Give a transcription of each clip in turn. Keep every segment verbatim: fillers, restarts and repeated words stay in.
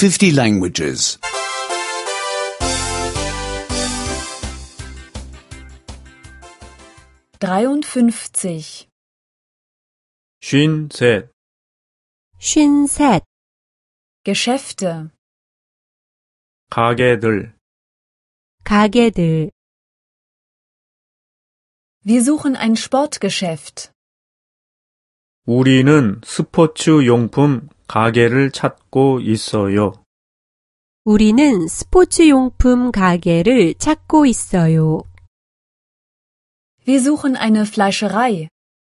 fifty languages. dreiundfünfzig. 쉰셋, 쉰셋, Geschäfte. 가게들, 가게들. Wir suchen ein Sportgeschäft. 우리는 스포츠 용품 가게를 찾고 있어요. 우리는 스포츠용품 가게를 찾고 있어요. Wir suchen eine Fleischerei.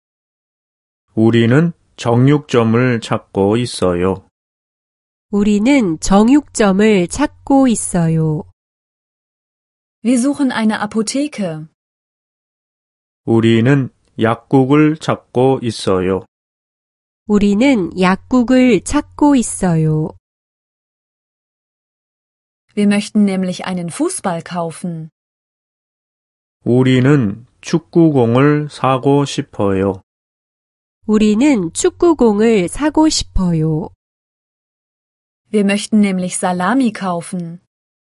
우리는 정육점을 찾고 있어요. 우리는 정육점을 찾고 있어요. Wir suchen eine Apotheke. 우리는 약국을 찾고 있어요. 우리는 약국을 찾고 있어요. Wir möchten nämlich einen Fußball kaufen. 우리는 축구공을 사고 싶어요. 우리는 축구공을 사고 싶어요. Wir möchten nämlich Salami kaufen.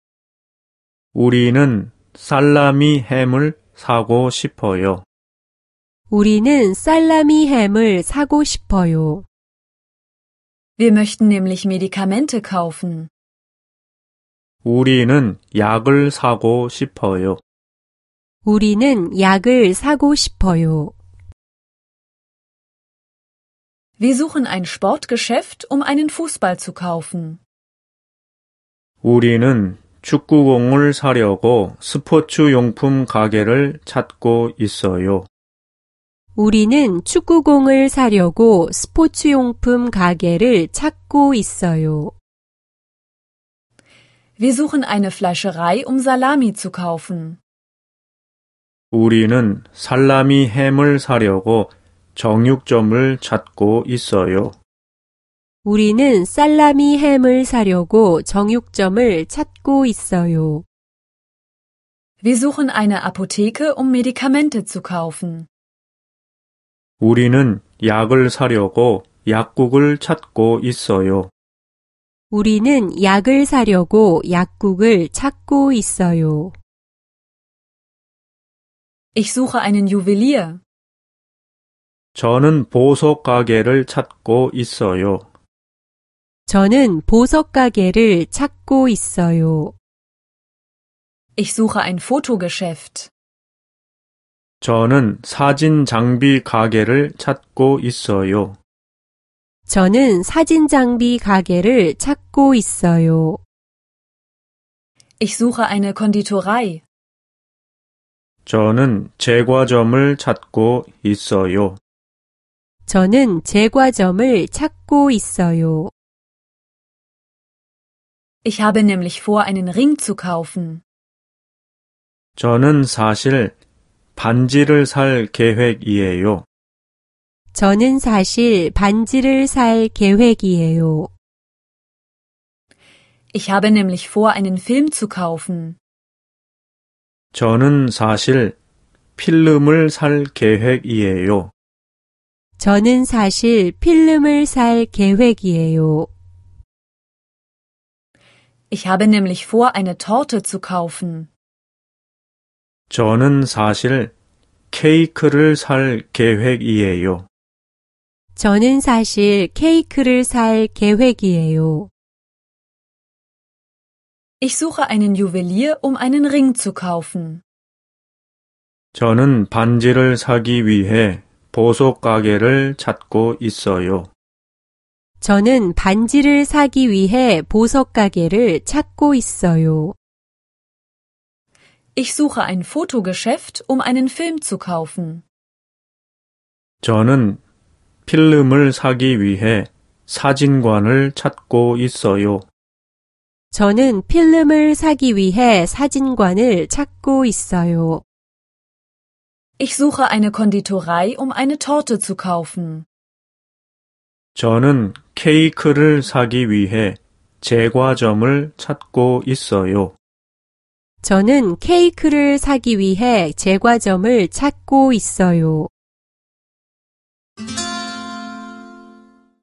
우리는 살라미 햄을 사고 싶어요. 우리는 살라미 햄을 사고 싶어요. Wir möchten nämlich Medikamente kaufen. 우리는 약을 사고 싶어요. 우리는 약을 사고 싶어요. Wir suchen ein Sportgeschäft, um einen Fußball zu kaufen. 우리는 축구공을 사려고 스포츠 용품 가게를 찾고 있어요. 우리는 축구공을 사려고 스포츠용품 가게를 찾고 있어요. Wir suchen eine Fleischerei, um Salami zu kaufen. 우리는 살라미 햄을 사려고 정육점을 찾고 있어요. 우리는 살라미 햄을 사려고 정육점을 찾고 있어요. Wir suchen eine Apotheke, um Medikamente zu kaufen. 우리는 약을 사려고 약국을 찾고 있어요. 우리는 약을 사려고 약국을 찾고 있어요. Ich suche einen Juwelier. 저는 보석 가게를 찾고 있어요. 저는 보석 가게를 찾고 있어요. Ich suche ein Fotogeschäft. 저는 사진 장비 가게를 찾고 있어요. 저는 사진 장비 가게를 찾고 있어요. Ich suche eine Konditorei. 저는 제과점을 찾고 있어요. 저는 제과점을 찾고 있어요. Ich habe nämlich vor, einen Ring zu kaufen. 저는 사실 반지를 살 계획이에요. 저는 사실 반지를 살 계획이에요. Ich habe nämlich vor, einen Film zu kaufen. 저는 사실 필름을 살 계획이에요. 저는 사실 필름을 살 계획이에요. Ich habe nämlich vor, eine Torte zu kaufen. 저는 사실 케이크를 살 계획이에요. 저는 사실 케이크를 살 계획이에요. Ich suche einen Juwelier, um einen Ring zu kaufen. 저는 반지를 사기 위해 보석 가게를 찾고 있어요. 저는 반지를 사기 위해 보석 가게를 찾고 있어요. Ich suche ein Fotogeschäft, um einen Film zu kaufen. 저는 필름을 사기 위해 사진관을 찾고 있어요. 저는 필름을 사기 위해 사진관을 찾고 있어요. Ich suche eine Konditorei, um eine Torte zu kaufen. 저는 케이크를 사기 위해 제과점을 찾고 있어요. 저는 케이크를 사기 위해 제과점을 찾고 있어요.